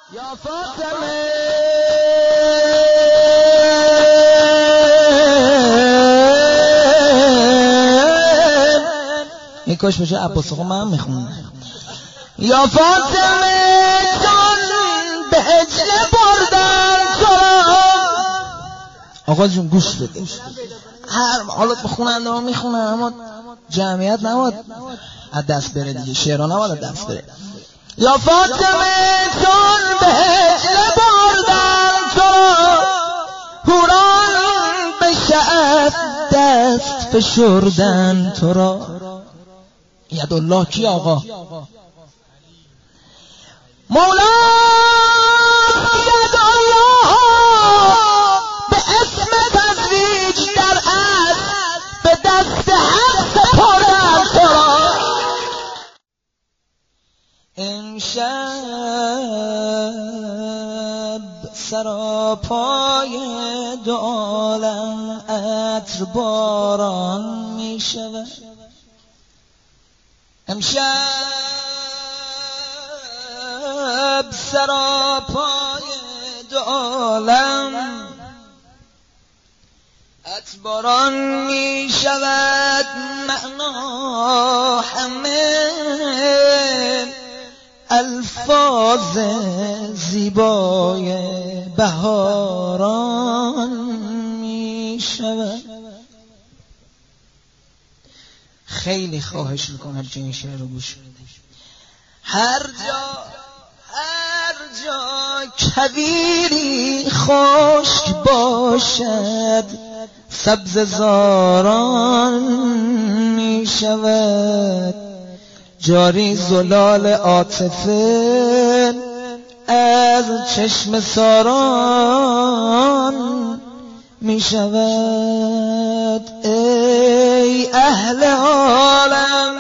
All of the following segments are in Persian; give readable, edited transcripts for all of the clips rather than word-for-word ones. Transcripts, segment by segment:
یا فاطمه این کاش بشه عباس آقا من میخونم. یا فاطمه جان به هجله بردن تو. آقا جون گوش بده، هر حالت بخوننده ها میخونن اما جمعیت نباید از دست بره دیگه، شعرها نباید از دست بره. یا فاطمه جان به هجله بردن تو، هوران به شعف دست فشردن تو را. یدالله کی آقا؟ مولا یدالله به اسم تزویج در اصل به دست حق سپردن تو را. امشب سراپای دو عالم عطر باران می شود. امشب سراپای دو عالم عطر باران می شود. معنا همه الفاظ زیبای بهاران می شود. خیلی خواهش میکنم که این شعر رو گوش بدید. هر جا کویری خشک باشد سبز زاران می شود. جاری زلال عاطفه از چشم ساران می شود. ای اهل عالم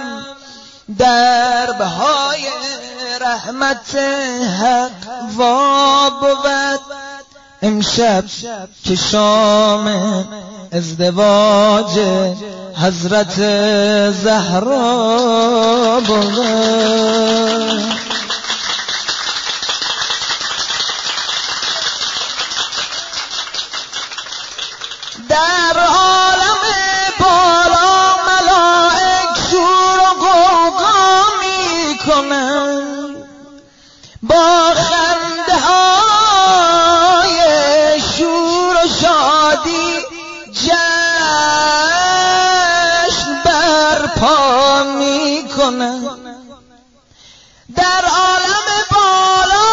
دربهای رحمت حق وا بود. امشب که شام ازدواج حضرت زهرا بود. در عالم بالا ملائک شور و غوغا می کنند، با خنده های شور و شادی جشن برپا می کنند. در عالم بالا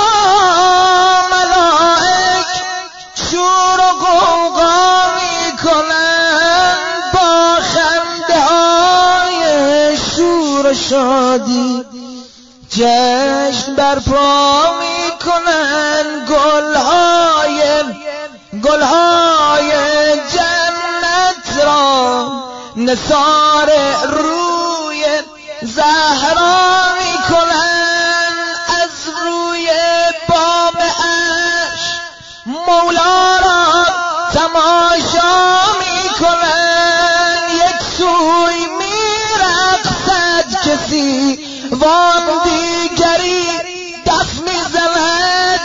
ملائک شور و غوغا می کنند، با خنده های شور و شادی جشن برپا می کنند. گلهای جنت را نثار روی زهرا می کنند. از روی بام عرش مولا را تماشا می کنند. یک سوی می رقصد کسی وان دیگری دف می زند.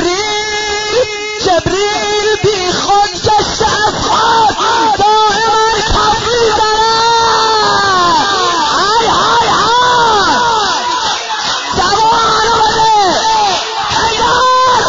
جبریل بی خود گشته از خود دائما کف می زند. های های های دوانو بده حیدر.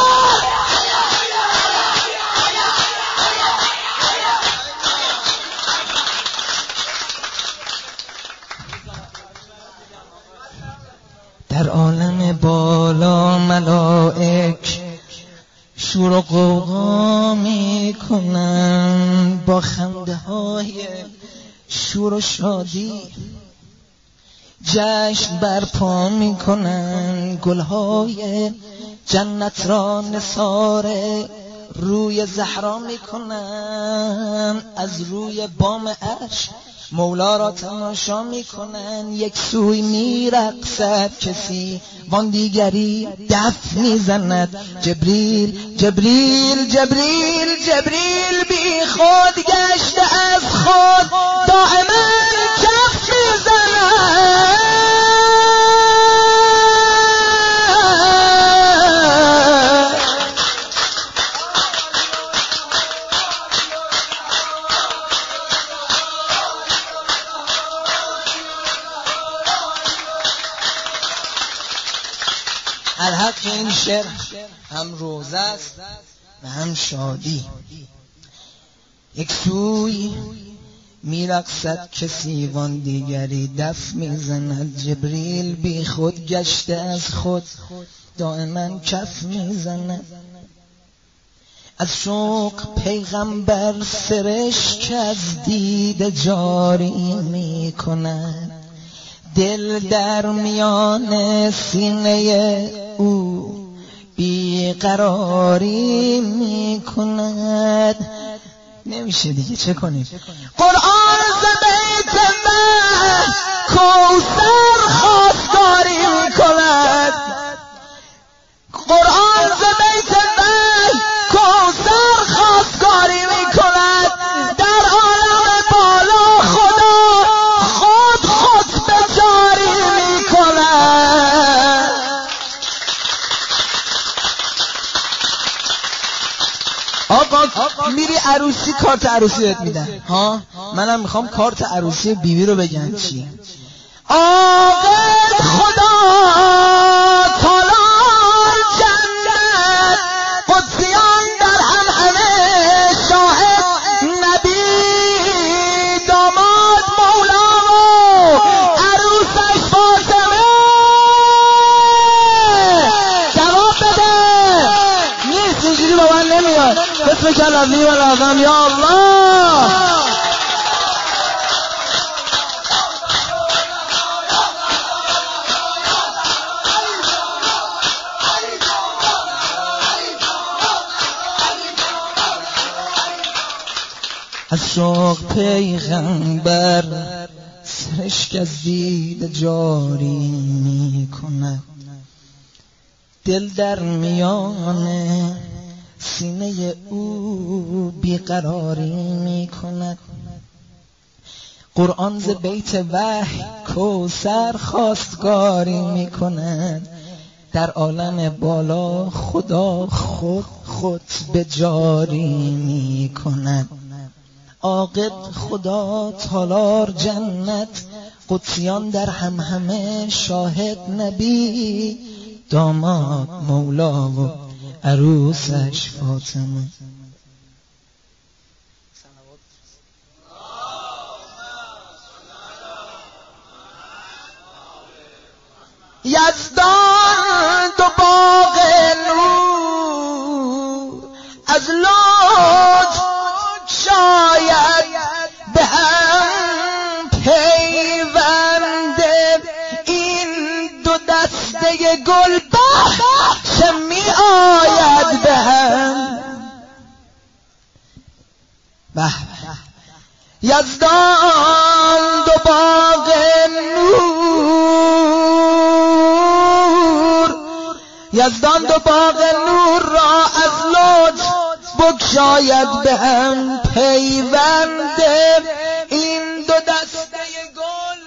در عالم بالا ملائک شور و غوغا می کنن، با خنده های شور و شادی جشن برپا می کنن. گلهای جنت را نثار روی زهرا می کنن. از روی بام عرش مولا را تماشا می کنن. یک سوی می رقصد کسی وان دیگری دف می زند. جبریل بی خود گشته از خود دائما کف می زند. حق این شعر هم روزه است و هم شادی. یک سوی میرقصد کسی وان دیگری دف میزند، جبریل بی خود گشته از خود دائما کف میزند. از شوق پیغمبر سرشک از دیده جاری میکند، دل در میان سینه او بیقراری میکند. نمیشه دیگه، چه کنیم؟ قرآن ز بیت من کوثر خواستگاری میکند، قرآن ز بیت من کوثر خواستگاری میکند. در عالم بالا خدا خود خطبه جاری میکند. آقا میری عروسی کارت عروسی بهت میدن ها، منم میخوام کارت عروسی بیبی رو بگم چیه. آقا خدا تعالی جنت قدسیان در هم همه شاهد، نبی داماد مولا و عروسش فاطمه. جواب بده، نیست اینجوری با من نمیاد. بسمک العظیم العظم یا الله. از شوق پیغمبر سرشک از دید جاری می کند، دل در میان سینه او بیقراری می کند. قرآن ز بیت وحی کوثر خواستگاری می کند، در عالم بالا خدا خود به جاری می کند. عاقب خدا تالار جنت قدسیان در هم همه شاهد، نبی داماد مولا و عروسش فاطمه. یزدان دو باغ نور از لطف شاید به هم پیونده، این دو دسته گل چه می آید به هم. یزدان دو باغ نور، یزدان دو باغ نور را از لطف بگشاید به هم پیونده، این دو دسته گل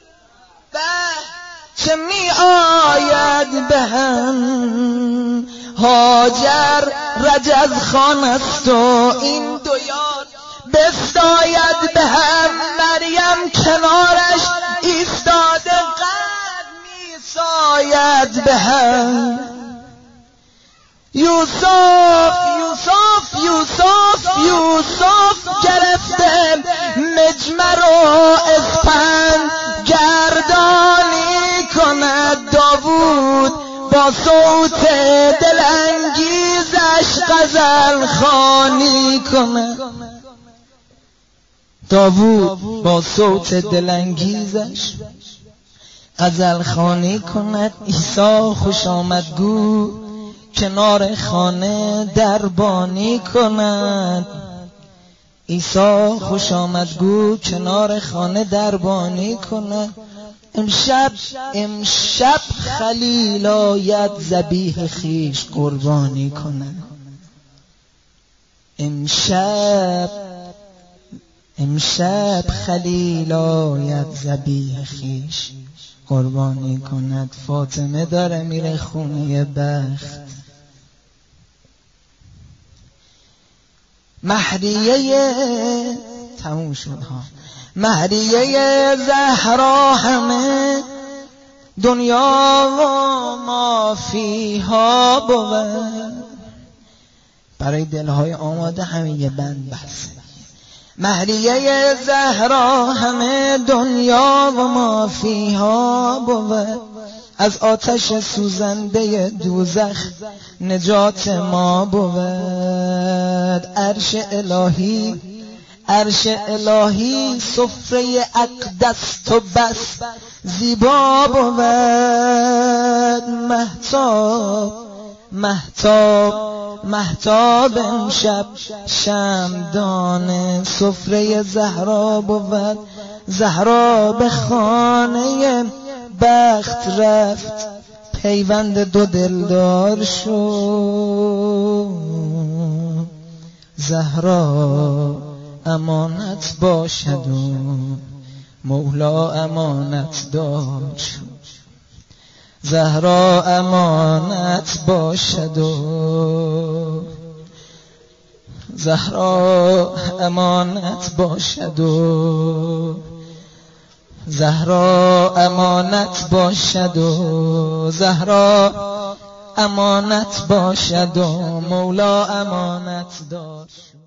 چه می آید به هم. هاجر رجز خان است و این دو یار بستاید به هم، مریم کنارش ایستاده قد می ساید به هم. یوسف یوسف یوسف یوسف گرفته مجمر و اسپند گردانی کند، داوود با صوت دلانگیزش غزل خوانی کند، داوود با صوت دلانگیزش غزل خوانی کند. عیسی خوش آمدگو کنار خانه دربانی کند، عیسی خوش آمدگو کنار خانه دربانی کند. امشب خلیل آید ذبیح خیش قربانی کند، امشب خلیل آید ذبیح خیش قربانی کند. فاطمه داره میره خونه بخت، مهریه تموم شد ها، مهریه زهرا همه دنیا و ما فیها بود. برای دلهای آماده همین یه بند بس. مهریه زهرا همه دنیا و ما فیها بود. از آتش سوزنده دوزخ نجات ما بود. عرش الهی سفره اقدس تو بس زیبا بود. مهتاب امشب شمعدان سفره زهرا بود. زهرا به خانه بخت رفت پیوند دو دلدار شد. زهرا امانت باشد و مولا امانت دار شد. زهرا امانت باشد و زهرا امانت باشد و زهرا امانت باشد و زهرا امانت باشد و مولا امانت دار شد.